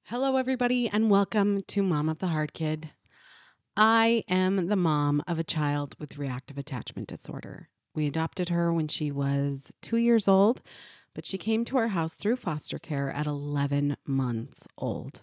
Hello, everybody, and welcome to Mom of the Hard Kid. I am the mom of a child with reactive attachment disorder. We adopted her when she was 2 years old, but she came to our house through foster care at 11 months old.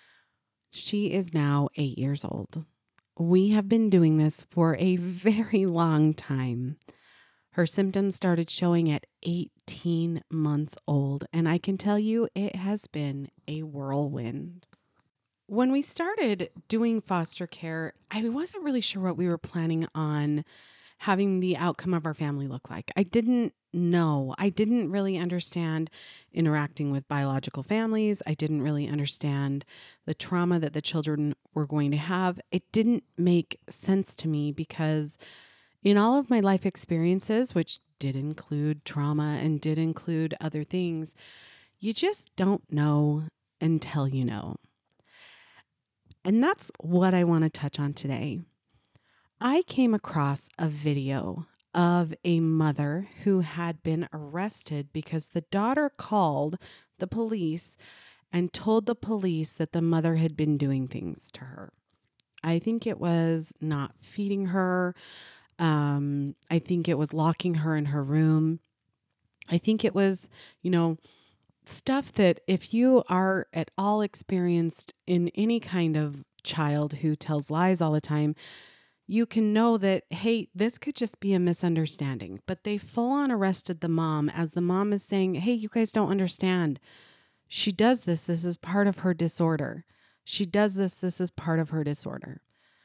She is now 8 years old. We have been doing this for a very long time. Her symptoms started showing at 18 months old, and I can tell you it has been a whirlwind. When we started doing foster care, I wasn't really sure what we were planning on having the outcome of our family look like. I didn't know. I didn't really understand interacting with biological families. I didn't really understand the trauma that the children were going to have. It didn't make sense to me because in all of my life experiences, which did include trauma and did include other things, you just don't know until you know. And that's what I want to touch on today. I came across a video of a mother who had been arrested because the daughter called the police and told the police that the mother had been doing things to her. I think it was not feeding her. I think it was locking her in her room. I think it was, stuff that if you are at all experienced in any kind of child who tells lies all the time, you can know that, hey, this could just be a misunderstanding. But they full on arrested the mom as the mom is saying, hey, you guys don't understand. She does this. This is part of her disorder. She does this. This is part of her disorder.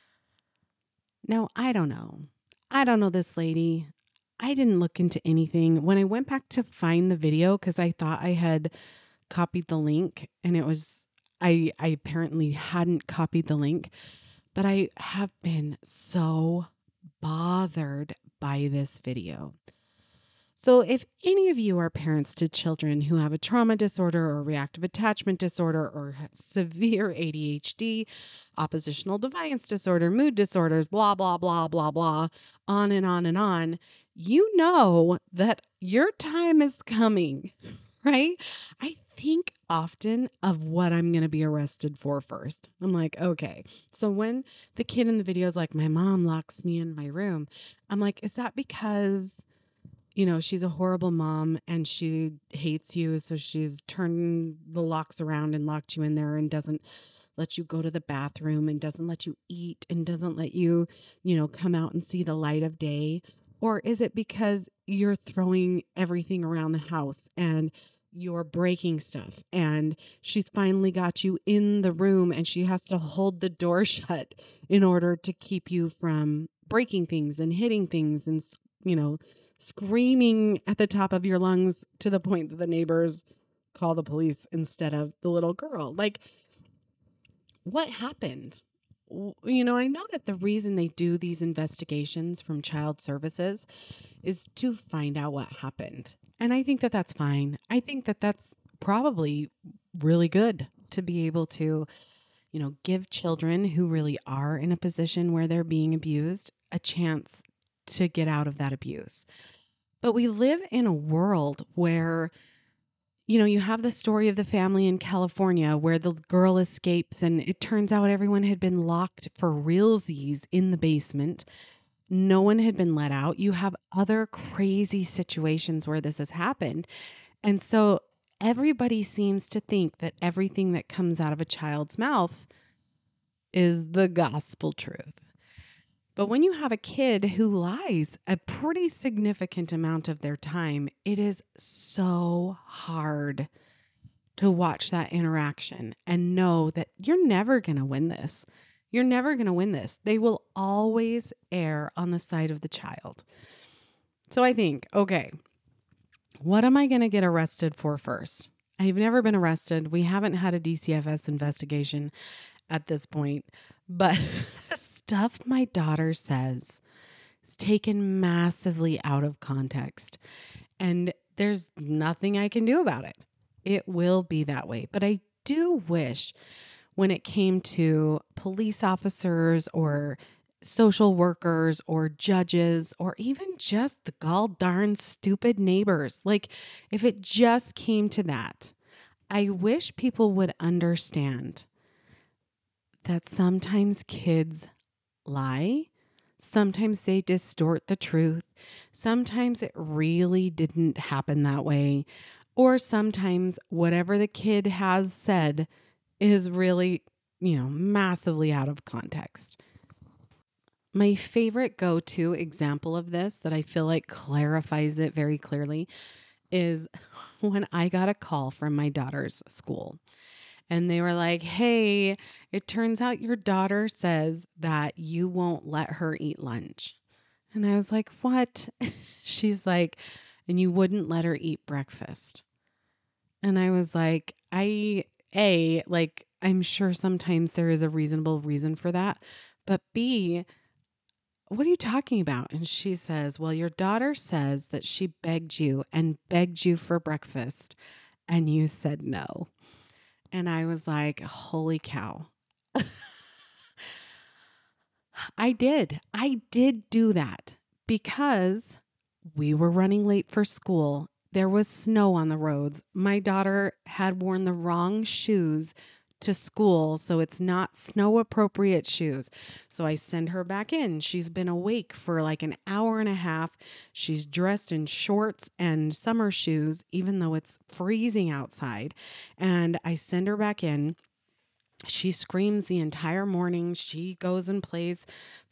Now, I don't know. I don't know this lady. I didn't look into anything. When I went back to find the video, because I thought I had copied the link and it was, I apparently hadn't copied the link, but I have been so bothered by this video. So if any of you are parents to children who have a trauma disorder or reactive attachment disorder or severe ADHD, oppositional defiance disorder, mood disorders, blah, blah, blah, blah, blah, on and on and on, you know that your time is coming, right? I think often of what I'm going to be arrested for first. I'm like, okay. So when the kid in the video is like, my mom locks me in my room, I'm like, is that because she's a horrible mom and she hates you. So she's turned the locks around and locked you in there and doesn't let you go to the bathroom and doesn't let you eat and doesn't let you, come out and see the light of day? Or is it because you're throwing everything around the house and you're breaking stuff and she's finally got you in the room and she has to hold the door shut in order to keep you from breaking things and hitting things and, screaming at the top of your lungs to the point that the neighbors call the police instead of the little girl? Like, what happened? I know that the reason they do these investigations from child services is to find out what happened. And I think that that's fine. I think that that's probably really good to be able to, give children who really are in a position where they're being abused a chance to get out of that abuse. But we live in a world where, you have the story of the family in California where the girl escapes and it turns out everyone had been locked for realsies in the basement. No one had been let out. You have other crazy situations where this has happened. And so everybody seems to think that everything that comes out of a child's mouth is the gospel truth. But when you have a kid who lies a pretty significant amount of their time, it is so hard to watch that interaction and know that you're never going to win this. You're never going to win this. They will always err on the side of the child. So I think, okay, what am I going to get arrested for first? I've never been arrested. We haven't had a DCFS investigation at this point, but the stuff my daughter says is taken massively out of context, and there's nothing I can do about it. It will be that way. But I do wish when it came to police officers or social workers or judges or even just the gall darn stupid neighbors, like if it just came to that, I wish people would understand that sometimes kids lie. Sometimes they distort the truth. Sometimes it really didn't happen that way. Or sometimes whatever the kid has said is really, massively out of context. My favorite go to example of this that I feel like clarifies it very clearly is when I got a call from my daughter's school. And they were like, hey, it turns out your daughter says that you won't let her eat lunch. And I was like, what? She's like, and you wouldn't let her eat breakfast. And I was like, I'm sure sometimes there is a reasonable reason for that. But B, what are you talking about? And she says, well, your daughter says that she begged you and begged you for breakfast and you said no. And I was like, holy cow. I did. I did do that because we were running late for school. There was snow on the roads. My daughter had worn the wrong shoes to school, so it's not snow appropriate shoes. So I send her back in. She's been awake for like an hour and a half. She's dressed in shorts and summer shoes, even though it's freezing outside. And I send her back in. She screams the entire morning. She goes and plays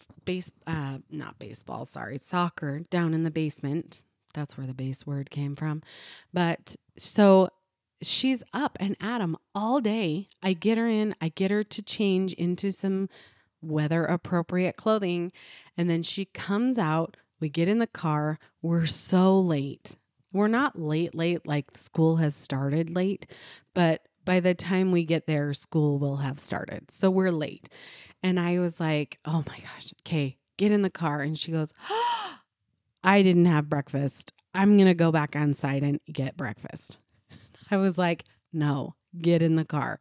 not baseball, sorry, soccer down in the basement. That's where the base word came from. But so she's up and at 'em all day. I get her in, I get her to change into some weather appropriate clothing. And then she comes out. We get in the car. We're so late. We're not late, like school has started late, but by the time we get there, school will have started. So we're late. And I was like, oh my gosh, okay, get in the car. And she goes, I didn't have breakfast. I'm going to go back inside and get breakfast. I was like, no, get in the car.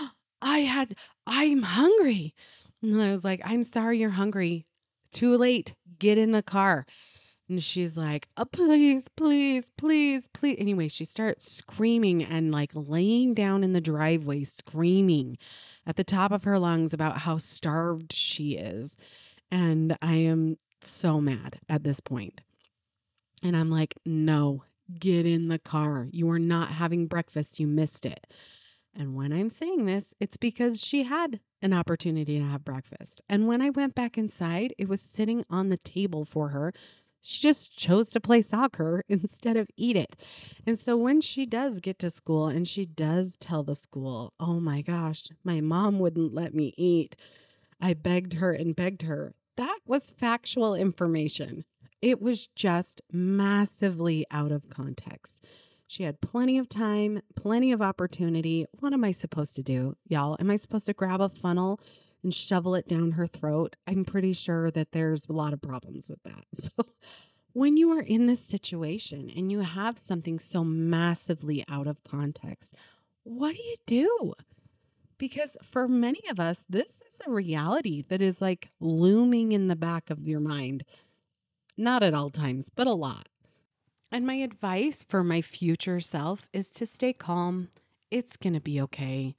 I'm hungry. And I was like, I'm sorry you're hungry. Too late. Get in the car. And she's like, oh, please, please, please, please. Anyway, she starts screaming and like laying down in the driveway, screaming at the top of her lungs about how starved she is. And I am so mad at this point. And I'm like, no, get in the car. You are not having breakfast. You missed it. And when I'm saying this, it's because she had an opportunity to have breakfast. And when I went back inside, it was sitting on the table for her. She just chose to play soccer instead of eat it. And so when she does get to school and she does tell the school, oh my gosh, my mom wouldn't let me eat. I begged her and begged her. That was factual information. It was just massively out of context. She had plenty of time, plenty of opportunity. What am I supposed to do, y'all? Am I supposed to grab a funnel and shovel it down her throat? I'm pretty sure that there's a lot of problems with that. So when you are in this situation and you have something so massively out of context, what do you do? Because for many of us, this is a reality that is like looming in the back of your mind. Not at all times, but a lot. And my advice for my future self is to stay calm. It's going to be okay.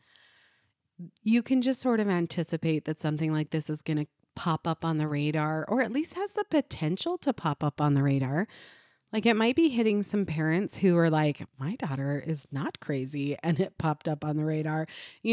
You can just sort of anticipate that something like this is going to pop up on the radar, or at least has the potential to pop up on the radar. Like it might be hitting some parents who are like, my daughter is not crazy and it popped up on the radar.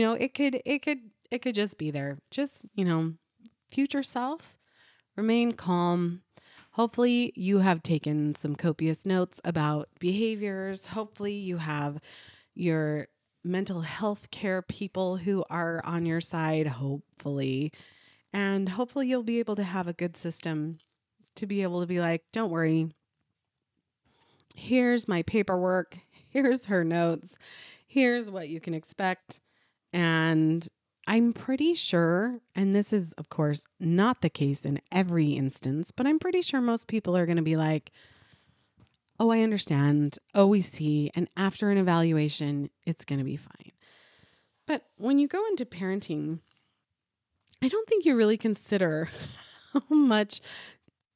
It could just be there. Just, future self, remain calm. Hopefully you have taken some copious notes about behaviors. Hopefully you have your mental health care people who are on your side, hopefully. And hopefully you'll be able to have a good system to be able to be like, don't worry, here's my paperwork, here's her notes, here's what you can expect. And I'm pretty sure, and this is, of course, not the case in every instance, but I'm pretty sure most people are going to be like, oh, I understand. Oh, we see. And after an evaluation, it's going to be fine. But when you go into parenting, I don't think you really consider how much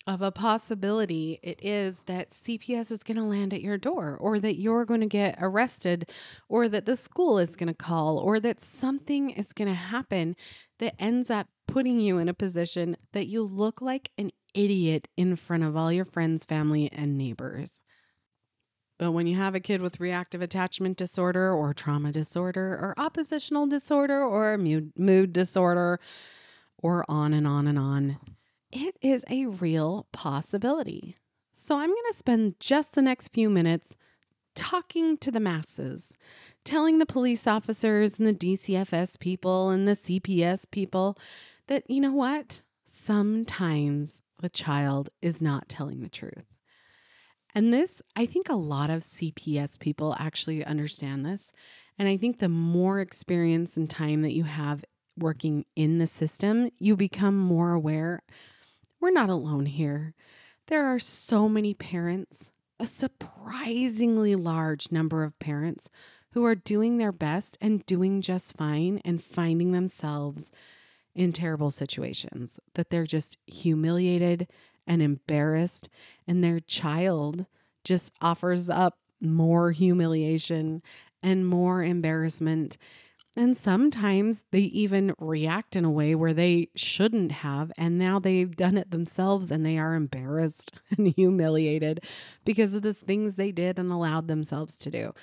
of a possibility it is that CPS is going to land at your door, or that you're going to get arrested, or that the school is going to call, or that something is going to happen that ends up putting you in a position that you look like an idiot in front of all your friends, family, and neighbors. But when you have a kid with reactive attachment disorder or trauma disorder or oppositional disorder or mood disorder or on and on and on, it is a real possibility. So I'm going to spend just the next few minutes talking to the masses, telling the police officers and the DCFS people and the CPS people that, you know what? Sometimes the child is not telling the truth. And this, I think a lot of CPS people actually understand this. And I think the more experience and time that you have working in the system, you become more aware. We're not alone here. There are so many parents, a surprisingly large number of parents who are doing their best and doing just fine and finding themselves in terrible situations, that they're just humiliated and embarrassed, and their child just offers up more humiliation and more embarrassment. And sometimes they even react in a way where they shouldn't have. And now they've done it themselves and they are embarrassed and humiliated because of the things they did and allowed themselves to do.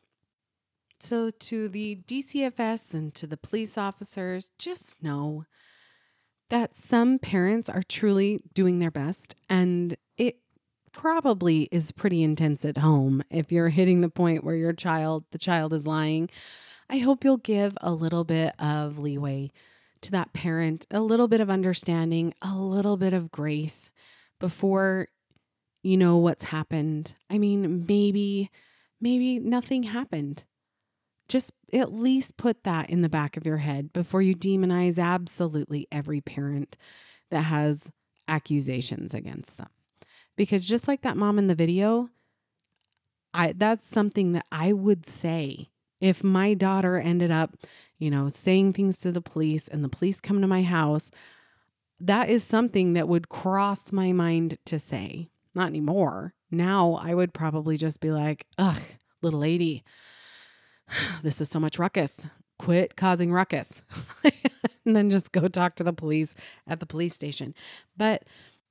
So, to the DCFS and to the police officers, just know that some parents are truly doing their best, and it probably is pretty intense at home if you're hitting the point where the child is lying. I hope you'll give a little bit of leeway to that parent, a little bit of understanding, a little bit of grace before you know what's happened. I mean, maybe nothing happened. Just at least put that in the back of your head before you demonize absolutely every parent that has accusations against them. Because just like that mom in the video, that's something that I would say if my daughter ended up, saying things to the police and the police come to my house. That is something that would cross my mind to say. Not anymore. Now I would probably just be like, ugh, little lady, this is so much ruckus. Quit causing ruckus. And then just go talk to the police at the police station. But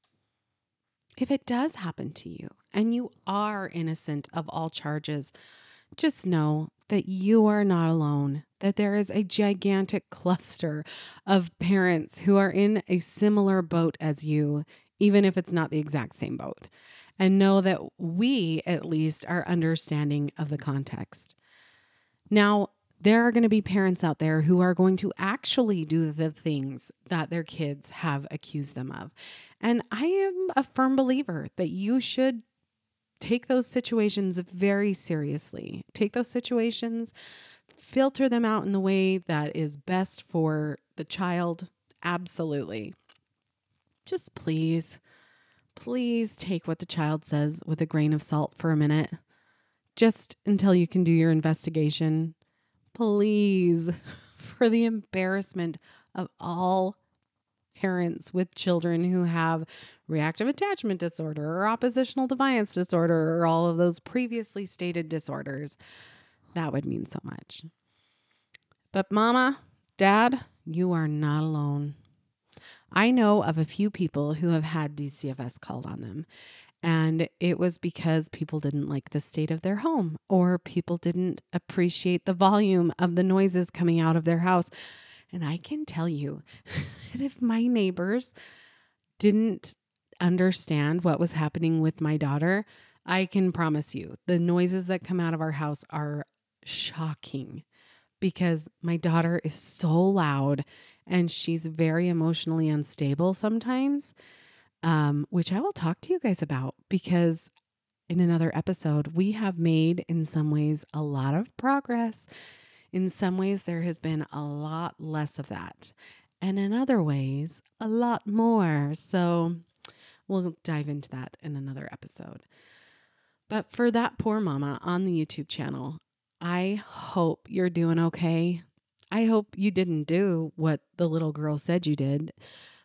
if it does happen to you and you are innocent of all charges, just know that you are not alone, that there is a gigantic cluster of parents who are in a similar boat as you, even if it's not the exact same boat. And know that we, at least, are understanding of the context. Now, there are going to be parents out there who are going to actually do the things that their kids have accused them of. And I am a firm believer that you should take those situations very seriously. Take those situations, filter them out in the way that is best for the child. Absolutely. Just please take what the child says with a grain of salt for a minute, just until you can do your investigation. Please, for the embarrassment of all parents with children who have reactive attachment disorder or oppositional defiance disorder or all of those previously stated disorders, that would mean so much. But mama, dad, you are not alone. I know of a few people who have had DCFS called on them. And it was because people didn't like the state of their home, or people didn't appreciate the volume of the noises coming out of their house. And I can tell you that if my neighbors didn't understand what was happening with my daughter, I can promise you the noises that come out of our house are shocking, because my daughter is so loud and she's very emotionally unstable sometimes, which I will talk to you guys about, because in another episode, we have made in some ways a lot of progress. In some ways, there has been a lot less of that. And in other ways, a lot more. So we'll dive into that in another episode. But for that poor mama on the YouTube channel, I hope you're doing okay. I hope you didn't do what the little girl said you did. But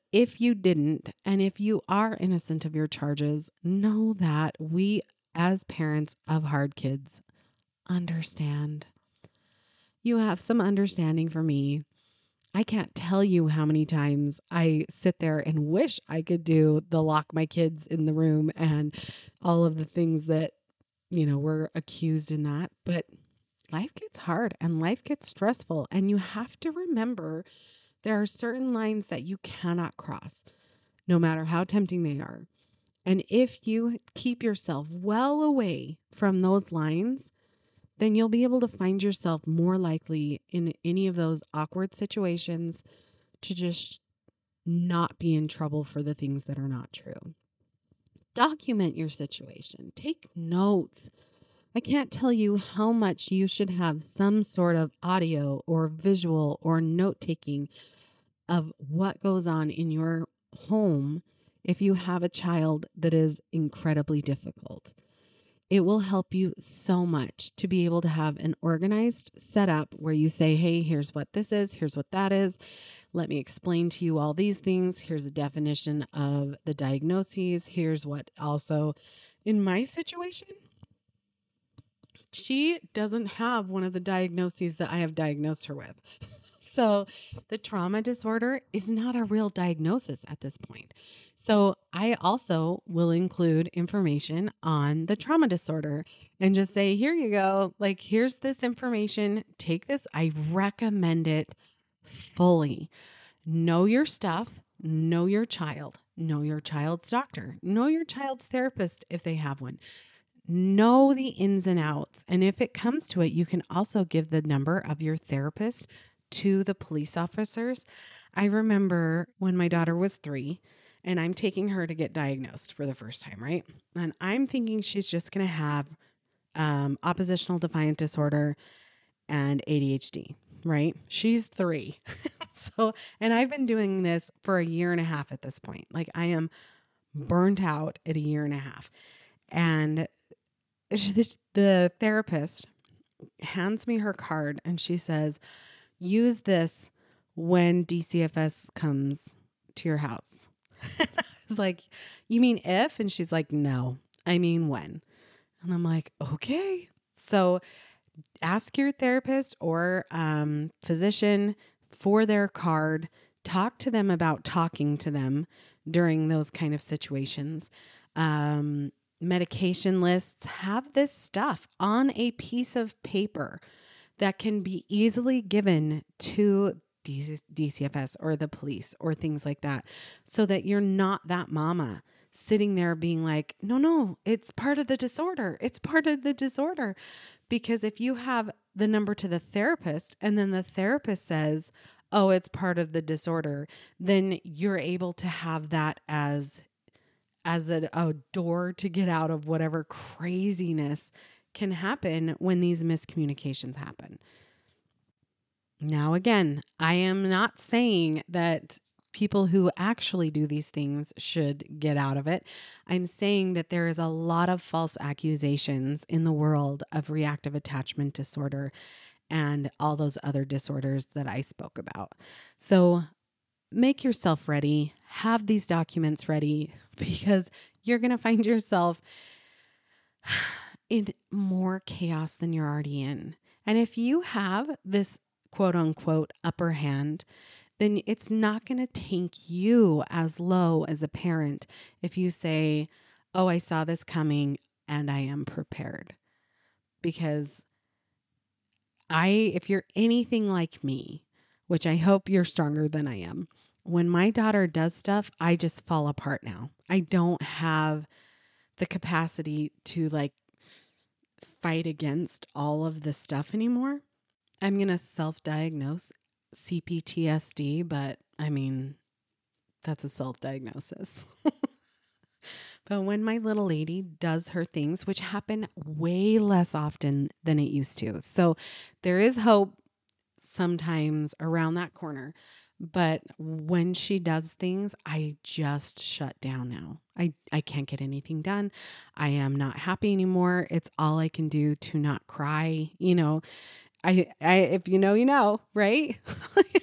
if you didn't, and if you are innocent of your charges, know that we, as parents of hard kids, understand. You have some understanding for me. I can't tell you how many times I sit there and wish I could do the lock my kids in the room and all of the things that, were accused in that. But life gets hard and life gets stressful. And you have to remember there are certain lines that you cannot cross, no matter how tempting they are. And if you keep yourself well away from those lines, then you'll be able to find yourself more likely in any of those awkward situations to just not be in trouble for the things that are not true. Document your situation. Take notes. I can't tell you how much you should have some sort of audio or visual or note taking of what goes on in your home if you have a child that is incredibly difficult. It will help you so much to be able to have an organized setup where you say, hey, here's what this is, here's what that is. Let me explain to you all these things. Here's a definition of the diagnoses. Here's what also, in my situation, she doesn't have one of the diagnoses that I have diagnosed her with. So the trauma disorder is not a real diagnosis at this point. So I also will include information on the trauma disorder and just say, here you go. Like, here's this information. Take this. I recommend it fully. Know your stuff. Know your child. Know your child's doctor. Know your child's therapist if they have one. Know the ins and outs. And if it comes to it, you can also give the number of your therapist to the police officers. I remember when my daughter was 3 and I'm taking her to get diagnosed for the first time, right? And I'm thinking she's just going to have oppositional defiant disorder and ADHD, right? She's 3. So, and I've been doing this for a year and a half at this point. Like, I am burnt out at a year and a half. And the therapist hands me her card and she says, use this when DCFS comes to your house. I was like, you mean if? And she's like, no, I mean when. And I'm like, okay. So ask your therapist or physician for their card. Talk to them about talking to them during those kind of situations. Medication lists, have this stuff on a piece of paper that can be easily given to DCFS or the police or things like that, so that you're not that mama sitting there being like, no, it's part of the disorder. It's part of the disorder. Because if you have the number to the therapist and then the therapist says, oh, it's part of the disorder, then you're able to have that as a door to get out of whatever craziness can happen when these miscommunications happen. Now, again, I am not saying that people who actually do these things should get out of it. I'm saying that there is a lot of false accusations in the world of reactive attachment disorder and all those other disorders that I spoke about. So make yourself ready, have these documents ready, because you're going to find yourself in more chaos than you're already in. And if you have this quote unquote upper hand, then it's not going to take you as low as a parent if you say, oh, I saw this coming and I am prepared. Because if you're anything like me, which I hope you're stronger than I am, when my daughter does stuff, I just fall apart now. I don't have the capacity to like fight against all of this stuff anymore. I'm going to self-diagnose CPTSD, but I mean, that's a self-diagnosis. But when my little lady does her things, which happen way less often than it used to. So there is hope sometimes around that corner. But when she does things, I just shut down now. I can't get anything done. I am not happy anymore. It's all I can do to not cry. You know, I if you know, right?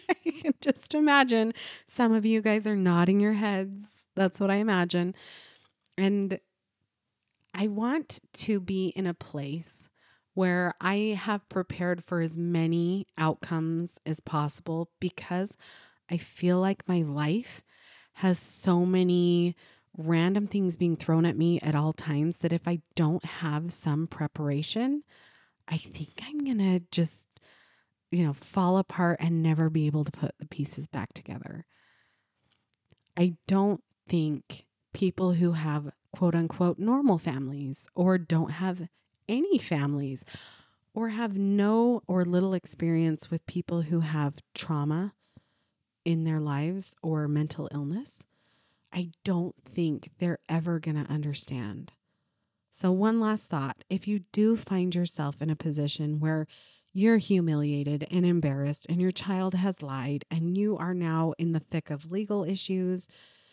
can just imagine some of you guys are nodding your heads. That's what I imagine. And I want to be in a place where I have prepared for as many outcomes as possible because I feel like my life has so many random things being thrown at me at all times that if I don't have some preparation, I think I'm going to just, fall apart and never be able to put the pieces back together. I don't think people who have quote unquote normal families or don't have any families or have no or little experience with people who have trauma in their lives or mental illness, I don't think they're ever going to understand. So, one last thought. If you do find yourself in a position where you're humiliated and embarrassed and your child has lied and you are now in the thick of legal issues,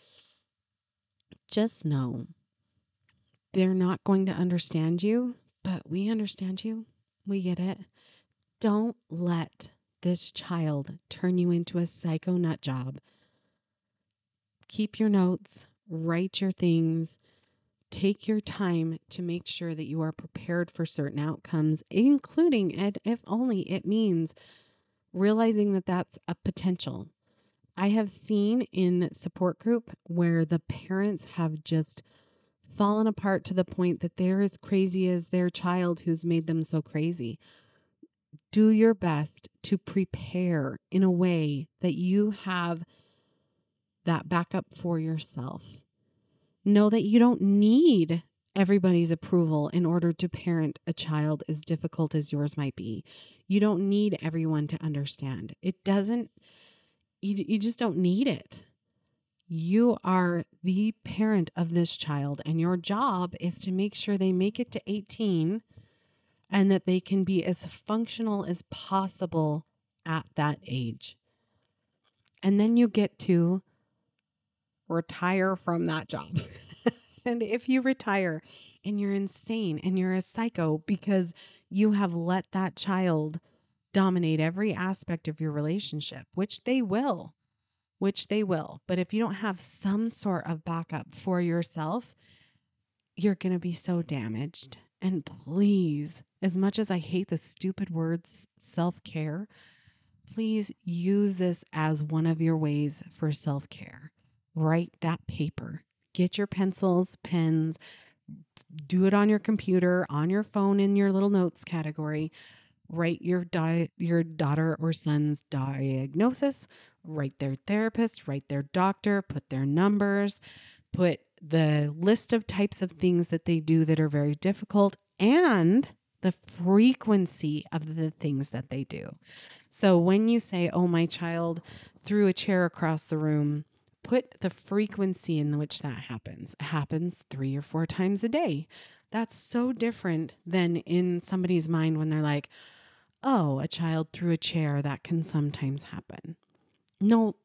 just know they're not going to understand you, but we understand you. We get it. Don't let this child turn you into a psycho nut job. Keep your notes, write your things, take your time to make sure that you are prepared for certain outcomes, including, and if only it means realizing that that's a potential. I have seen in support group where the parents have just fallen apart to the point that they're as crazy as their child who's made them so crazy. Do your best to prepare in a way that you have that backup for yourself. Know that you don't need everybody's approval in order to parent a child as difficult as yours might be. You don't need everyone to understand. You just don't need it. You are the parent of this child, and your job is to make sure they make it to 18 and that they can be as functional as possible at that age. And then you get to retire from that job. And if you retire and you're insane and you're a psycho because you have let that child dominate every aspect of your relationship, which they will. But if you don't have some sort of backup for yourself, you're going to be so damaged. And please, as much as I hate the stupid words self-care, please use this as one of your ways for self-care. Write that paper. Get your pencils, pens, do it on your computer, on your phone in your little notes category. Write your daughter or son's diagnosis, write their therapist, write their doctor, put their numbers, put the list of types of things that they do that are very difficult and the frequency of the things that they do. So when you say, oh, my child threw a chair across the room, put the frequency in which that happens. It happens 3 or 4 times a day. That's so different than in somebody's mind when they're like, oh, a child threw a chair. That can sometimes happen. No.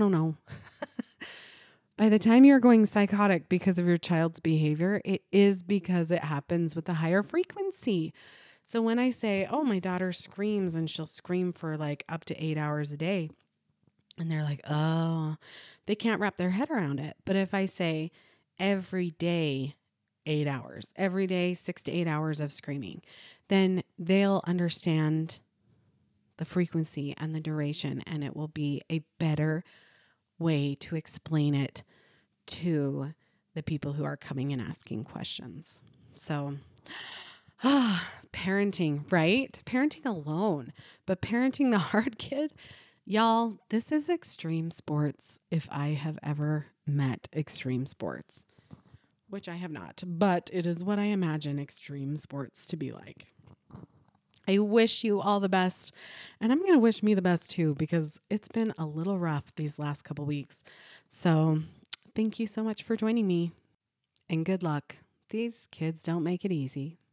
By the time you're going psychotic because of your child's behavior, it is because it happens with a higher frequency. So when I say, oh, my daughter screams and she'll scream for like up to 8 hours a day, and they're like, oh, they can't wrap their head around it. But if I say every day, 8 hours, every day, 6 to 8 hours of screaming, then they'll understand the frequency and the duration, and it will be a better way to explain it to the people who are coming and asking questions. So, parenting, right? Parenting alone, but parenting the hard kid, y'all, this is extreme sports if I have ever met extreme sports, which I have not, but it is what I imagine extreme sports to be like. I wish you all the best. And I'm going to wish me the best too, because it's been a little rough these last couple weeks. So thank you so much for joining me and good luck. These kids don't make it easy.